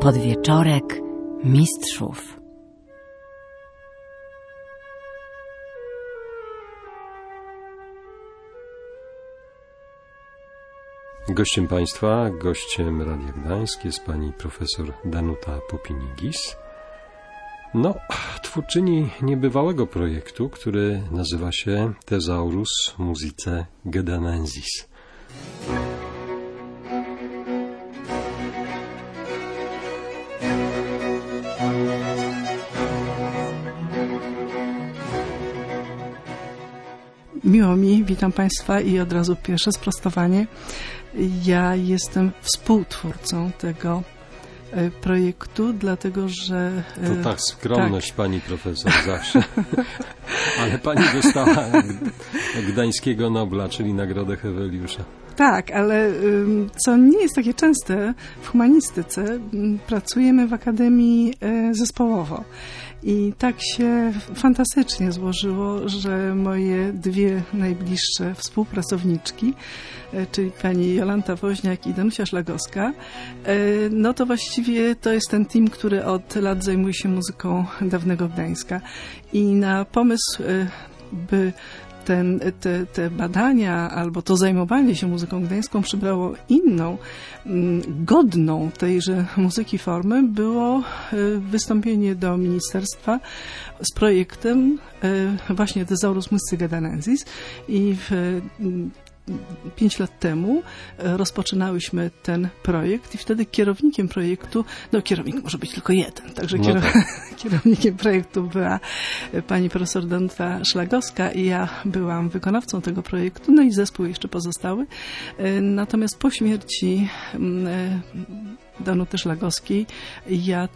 Podwieczorek mistrzów. Gościem Państwa, gościem Radia Gdańsk jest pani profesor Danuta Popinigis. Twórczyni niebywałego projektu, który nazywa się Thesaurus Musicae Gedanensis. Miło mi, witam Państwa i od razu pierwsze sprostowanie. Ja jestem współtwórcą tego projektu, dlatego że... To tak, skromność tak. Pani profesor zawsze. Ale pani dostała Gdańskiego Nobla, czyli Nagrodę Heweliusza. Tak, ale co nie jest takie częste w humanistyce, pracujemy w Akademii zespołowo. I tak się fantastycznie złożyło, że moje dwie najbliższe współpracowniczki, czyli pani Jolanta Woźniak i Danusia Szlagowska, no to właściwie to jest ten team, który od lat zajmuje się muzyką dawnego Gdańska. I na pomysł, by te badania albo to zajmowanie się muzyką gdańską przybrało inną, godną tejże muzyki formę, było wystąpienie do ministerstwa z projektem właśnie Thesaurus Musicae Gedanensis i 5 lat temu rozpoczynałyśmy ten projekt i wtedy kierownikiem projektu, kierownik może być tylko jeden, także kierownikiem projektu była pani profesor Danuta Szlagowska i ja byłam wykonawcą tego projektu, no i zespół jeszcze pozostały. Natomiast po śmierci Danuty Szlagowskiej ja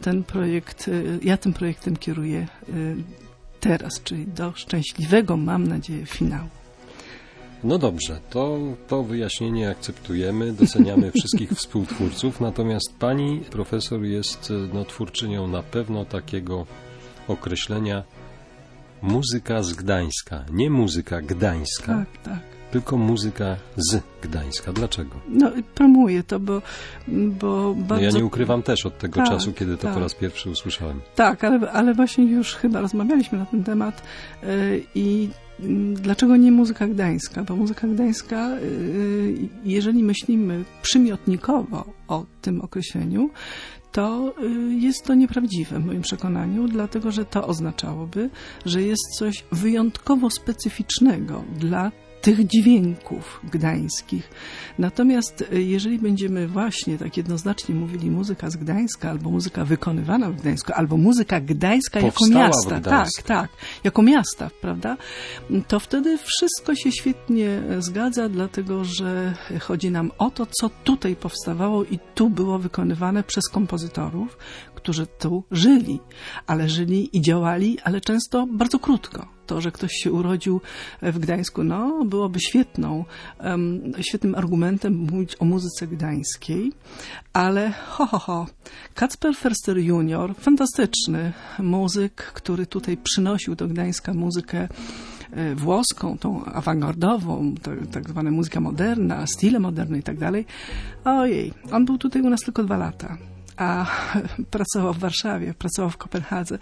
tym projektem kieruję teraz, czyli do szczęśliwego, mam nadzieję, finału. No dobrze, to wyjaśnienie akceptujemy, doceniamy wszystkich współtwórców, natomiast pani profesor jest twórczynią na pewno takiego określenia muzyka z Gdańska, nie muzyka gdańska, tak. Tylko muzyka z Gdańska. Dlaczego? Promuję to, bo bardzo... Ja nie ukrywam też od tego czasu, kiedy to po raz pierwszy usłyszałem. Tak, ale właśnie już chyba rozmawialiśmy na ten temat i dlaczego nie muzyka gdańska? Bo muzyka gdańska, jeżeli myślimy przymiotnikowo o tym określeniu, to jest to nieprawdziwe w moim przekonaniu, dlatego że to oznaczałoby, że jest coś wyjątkowo specyficznego dla tych dźwięków gdańskich. Natomiast jeżeli będziemy właśnie tak jednoznacznie mówili muzyka z Gdańska, albo muzyka wykonywana w Gdańsku, albo muzyka gdańska powstała jako miasta, tak, jako miasta, prawda? To wtedy wszystko się świetnie zgadza, dlatego że chodzi nam o to, co tutaj powstawało i tu było wykonywane przez kompozytorów, którzy tu żyli, ale żyli i działali, ale często bardzo krótko. To, że ktoś się urodził w Gdańsku, byłoby świetnym argumentem mówić o muzyce gdańskiej, ale Kacper Förster Junior, fantastyczny muzyk, który tutaj przynosił do Gdańska muzykę włoską, tą awangardową, tak zwana muzyka moderna, stile moderne i tak dalej. Ojej, on był tutaj u nas tylko 2 lata. A pracował w Warszawie, pracował w Kopenhadze.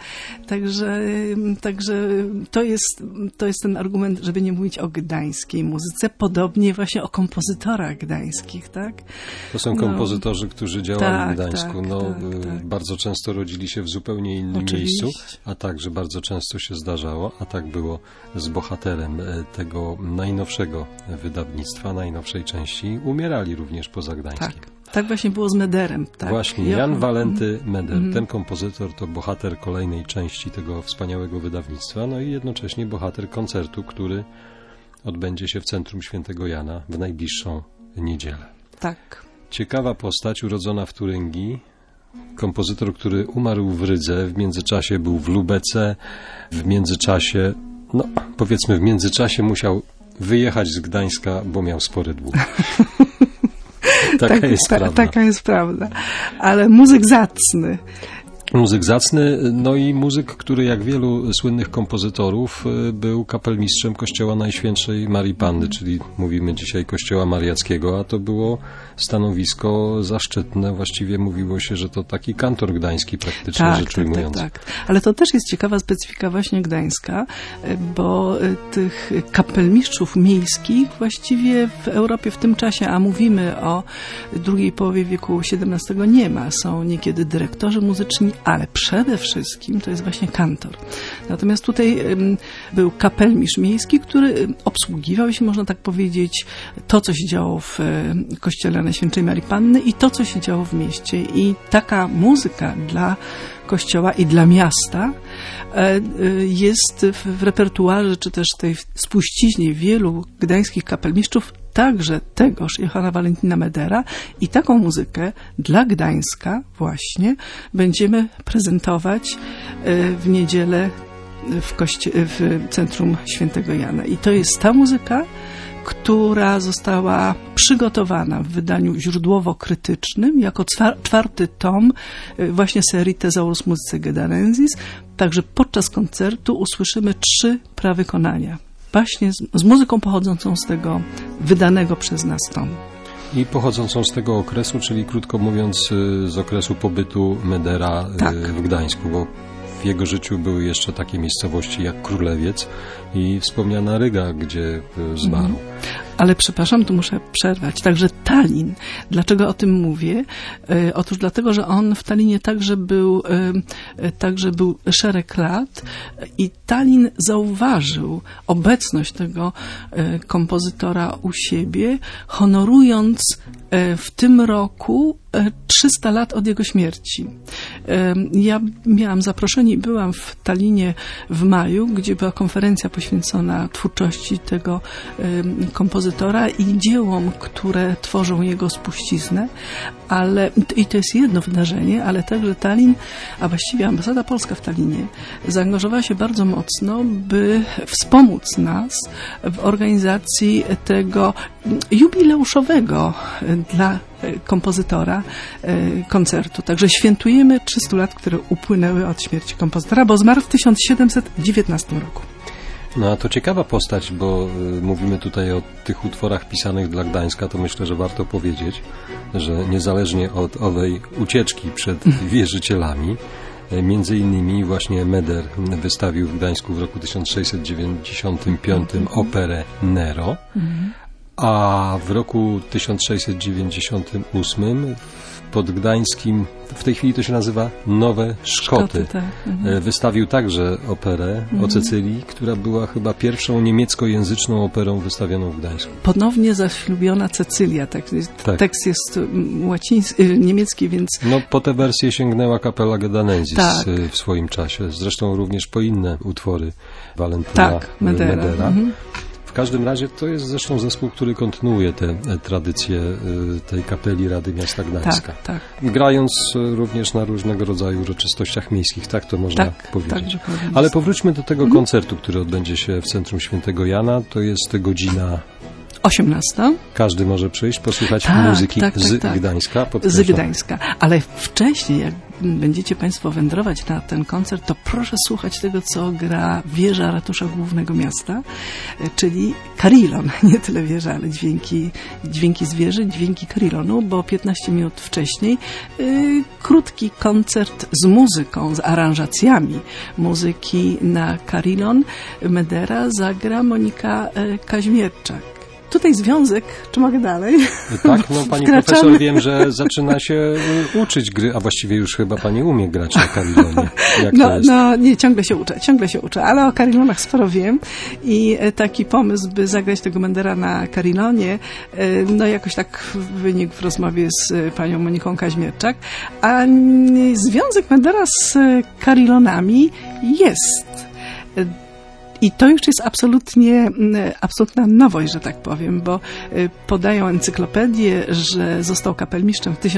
Także to jest ten argument, żeby nie mówić o gdańskiej muzyce, podobnie właśnie o kompozytorach gdańskich, tak? To są kompozytorzy, którzy działali w Gdańsku. Bardzo często rodzili się w zupełnie innym miejscu, a także bardzo często się zdarzało, a tak było z bohaterem tego najnowszego wydawnictwa, najnowszej części. Umierali również poza Gdańskiem. Tak właśnie było z Mederem. Tak. Właśnie, Jan Walenty Meder, ten kompozytor to bohater kolejnej części tego wspaniałego wydawnictwa, no i jednocześnie bohater koncertu, który odbędzie się w Centrum Świętego Jana w najbliższą niedzielę. Tak. Ciekawa postać, urodzona w Turyngii, kompozytor, który umarł w Rydze, w międzyczasie był w Lubece, w międzyczasie musiał wyjechać z Gdańska, bo miał spory dług. Taka jest prawda. Ale muzyk zacny. Muzyk zacny, no i muzyk, który jak wielu słynnych kompozytorów był kapelmistrzem kościoła Najświętszej Marii Panny, czyli mówimy dzisiaj kościoła mariackiego, a to było stanowisko zaszczytne. Właściwie mówiło się, że to taki kantor gdański praktycznie rzecz ujmując. Tak. Ale to też jest ciekawa specyfika właśnie gdańska, bo tych kapelmistrzów miejskich właściwie w Europie w tym czasie, a mówimy o drugiej połowie wieku XVII, nie ma. Są niekiedy dyrektorzy muzyczni, ale przede wszystkim to jest właśnie kantor. Natomiast tutaj był kapelmistrz miejski, który obsługiwał, jeśli można tak powiedzieć, to, co się działo w kościele Najświętszej Marii Panny i to, co się działo w mieście. I taka muzyka dla kościoła i dla miasta jest w repertuarze, czy też tej spuściźnie wielu gdańskich kapelmistrzów, także tegoż Johanna Valentina Medera, i taką muzykę dla Gdańska będziemy prezentować w niedzielę w Centrum Świętego Jana. I to jest ta muzyka, która została przygotowana w wydaniu źródłowo-krytycznym jako czwarty tom właśnie serii Thesaurus Musicae Gedarensis. Także podczas koncertu usłyszymy 3 prawykonania właśnie z muzyką pochodzącą z tego wydanego przez nas tomu. I pochodzącą z tego okresu, czyli krótko mówiąc z okresu pobytu Medera w Gdańsku, bo w jego życiu były jeszcze takie miejscowości jak Królewiec i wspomniana Ryga, gdzie zmarł. Ale przepraszam, tu muszę przerwać. Także Tallin. Dlaczego o tym mówię? Otóż dlatego, że on w Tallinie także był szereg lat i Tallin zauważył obecność tego kompozytora u siebie, honorując w tym roku 300 lat od jego śmierci. Ja miałam zaproszenie i byłam w Tallinie w maju, gdzie była konferencja poświęcona twórczości tego kompozytora i dziełom, które tworzą jego spuściznę, i to jest jedno wydarzenie, ale także Tallin, a właściwie ambasada polska w Tallinie zaangażowała się bardzo mocno, by wspomóc nas w organizacji tego jubileuszowego dla kompozytora koncertu. Także świętujemy 300 lat, które upłynęły od śmierci kompozytora, bo zmarł w 1719 roku. No a to ciekawa postać, bo mówimy tutaj o tych utworach pisanych dla Gdańska, to myślę, że warto powiedzieć, że niezależnie od owej ucieczki przed wierzycielami, między innymi właśnie Meder wystawił w Gdańsku w roku 1695 operę Nero, a w roku 1698 pod Gdańskim, w tej chwili to się nazywa Nowe Szkoty. Wystawił także operę o Cecylii, która była chyba pierwszą niemieckojęzyczną operą wystawioną w Gdańsku. Ponownie zaślubiona Cecylia. Tekst jest niemiecki, więc... No po tę wersję sięgnęła Kapela Gedarensis w swoim czasie. Zresztą również po inne utwory Valentina Medera. W każdym razie to jest zresztą zespół, który kontynuuje tę tradycję tej kapeli Rady Miasta Gdańska. Grając również na różnego rodzaju uroczystościach miejskich, tak to można powiedzieć. Ale powróćmy do tego koncertu, który odbędzie się w Centrum Świętego Jana. To jest godzina 18. Każdy może przyjść, posłuchać muzyki z Gdańska. Z Gdańska. Ale wcześniej, jak będziecie Państwo wędrować na ten koncert, to proszę słuchać tego, co gra wieża ratusza głównego miasta, czyli Carillon. Nie tyle wieża, ale dźwięki z wieży, dźwięki Carillonu, bo 15 minut wcześniej krótki koncert z muzyką, z aranżacjami muzyki na Carillon Medera zagra Monika Kaźmierczak. Tutaj związek, czy mogę dalej? Tak, no pani profesor, wiem, że zaczyna się uczyć gry, a właściwie już chyba pani umie grać na Carillonie. Nie, ciągle się uczę, ale o Carillonach sporo wiem i taki pomysł, by zagrać tego Mendera na Carillonie, jakoś tak wynikł w rozmowie z panią Moniką Kaźmierczak, a związek Mendera z Carillonami jest. I to już jest absolutna nowość, że tak powiem, bo podają encyklopedię, że został kapelmistrzem w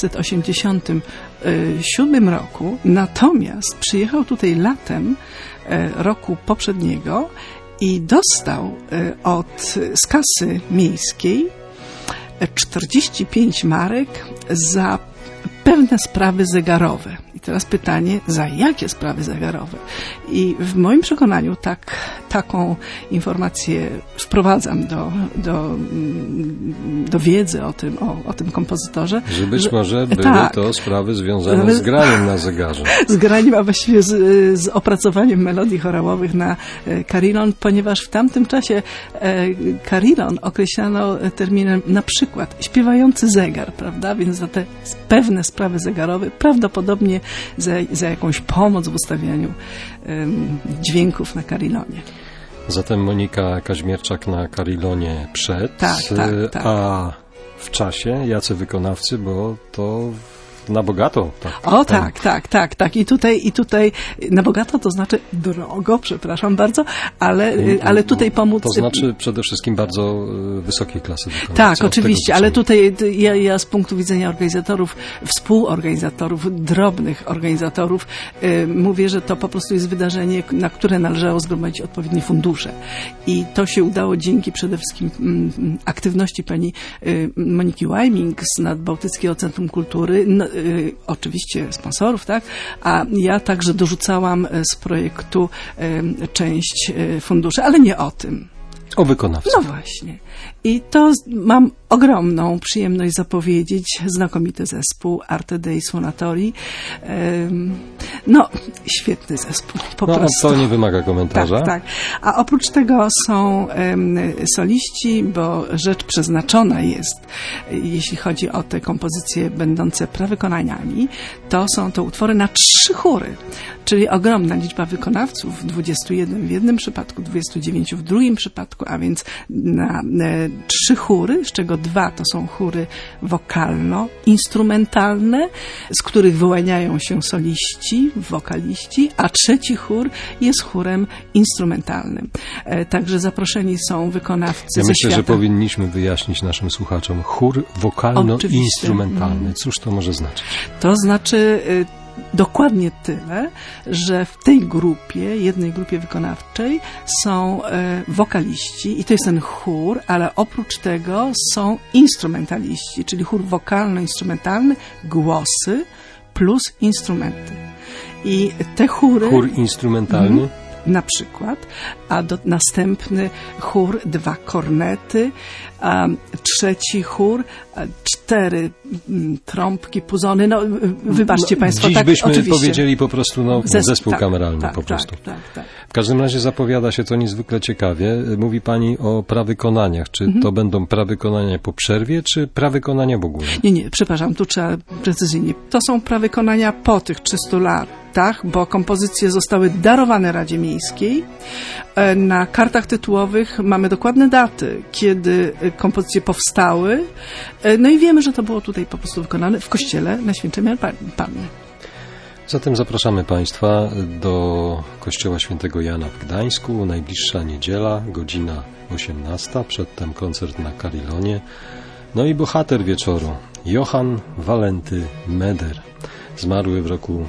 1687 roku, natomiast przyjechał tutaj latem roku poprzedniego i dostał z kasy miejskiej 45 marek za pewne sprawy zegarowe. I teraz pytanie, za jakie sprawy zegarowe? I w moim przekonaniu taką informację wprowadzam do wiedzy o tym kompozytorze. Że być może były to sprawy związane z graniem na zegarze. Z graniem, a właściwie z opracowaniem melodii chorałowych na carillon, ponieważ w tamtym czasie carillon określano terminem na przykład śpiewający zegar, prawda? Więc za te pewne sprawy zegarowe, prawdopodobnie za jakąś pomoc w ustawianiu dźwięków na carillonie. Zatem Monika Kaźmierczak na carillonie przed, tak. A w czasie jacy wykonawcy, bo to na bogato. Tak. I tutaj na bogato to znaczy drogo, przepraszam bardzo, ale tutaj pomóc... To znaczy przede wszystkim bardzo wysokiej klasy wykonawcy. Tak, oczywiście, ale tutaj ja z punktu widzenia organizatorów, współorganizatorów, drobnych organizatorów, mówię, że to po prostu jest wydarzenie, na które należało zgromadzić odpowiednie fundusze. I to się udało dzięki przede wszystkim aktywności pani Moniki Łajming z Nadbałtyckiego Centrum Kultury, oczywiście sponsorów, tak? A ja także dorzucałam z projektu część funduszy, ale nie o tym. O wykonawcach. No właśnie. I to mam ogromną przyjemność zapowiedzieć znakomity zespół Arte dei Suonatori. Świetny zespół, po prostu. To nie wymaga komentarza. Tak. A oprócz tego są soliści, bo rzecz przeznaczona jest, jeśli chodzi o te kompozycje będące prawykonaniami, to są to utwory na 3 chóry, czyli ogromna liczba wykonawców, 21 w jednym przypadku, 29 w drugim przypadku, a więc na 3 chóry, z czego 2 to są chóry wokalno-instrumentalne, z których wyłaniają się soliści, wokaliści, a 3 chór jest chórem instrumentalnym. Także zaproszeni są wykonawcy ze myślę, świata. że powinniśmy wyjaśnić naszym słuchaczom chór wokalno-instrumentalny. Cóż to może znaczyć? To znaczy dokładnie tyle, że w tej grupie, jednej grupie wykonawczej są wokaliści i to jest ten chór, ale oprócz tego są instrumentaliści, czyli chór wokalno-instrumentalny, głosy plus instrumenty. I te chóry... Chór instrumentalny? Na przykład, a następny chór 2 kornety, 3 chór 4 trąbki, puzony, wybaczcie Państwo, dziś tak, byśmy oczywiście. powiedzieli po prostu zespół kameralny po prostu. Tak. W każdym razie zapowiada się to niezwykle ciekawie. Mówi Pani o prawykonaniach. Czy to będą prawykonania po przerwie, czy prawykonania w ogóle? Nie, przepraszam, tu trzeba precyzyjnie. To są prawykonania po tych 300 latach, bo kompozycje zostały darowane Radzie Miejskiej. Na kartach tytułowych mamy dokładne daty, kiedy kompozycje powstały. No i wiemy, że to było tutaj po prostu wykonane w kościele na Świętej Panny. Zatem zapraszamy Państwa do Kościoła Świętego Jana w Gdańsku. Najbliższa niedziela, godzina 18. Przedtem koncert na carillonie. No i bohater wieczoru, Johann Walenty Meder. Zmarły w roku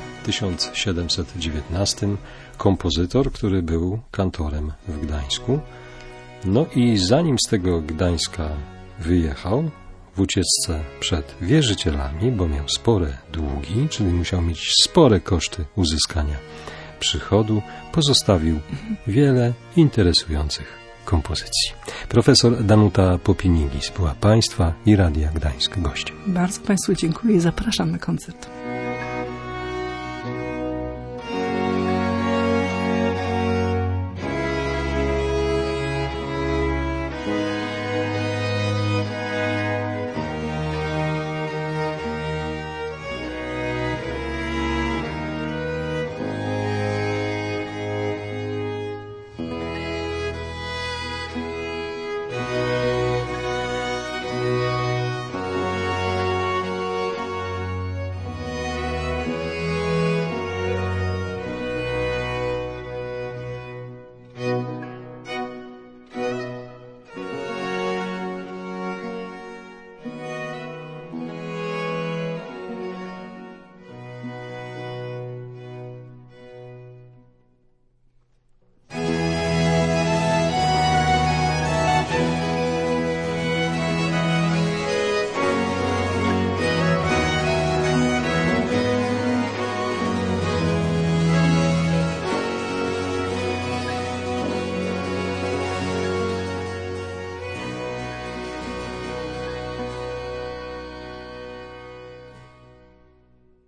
1719. Kompozytor, który był kantorem w Gdańsku. No i zanim z tego Gdańska wyjechał, w ucieczce przed wierzycielami, bo miał spore długi, czyli musiał mieć spore koszty uzyskania przychodu, pozostawił wiele interesujących kompozycji. Profesor Danuta Popinigis była Państwa i Radia Gdańsk gościem. Bardzo Państwu dziękuję i zapraszam na koncert.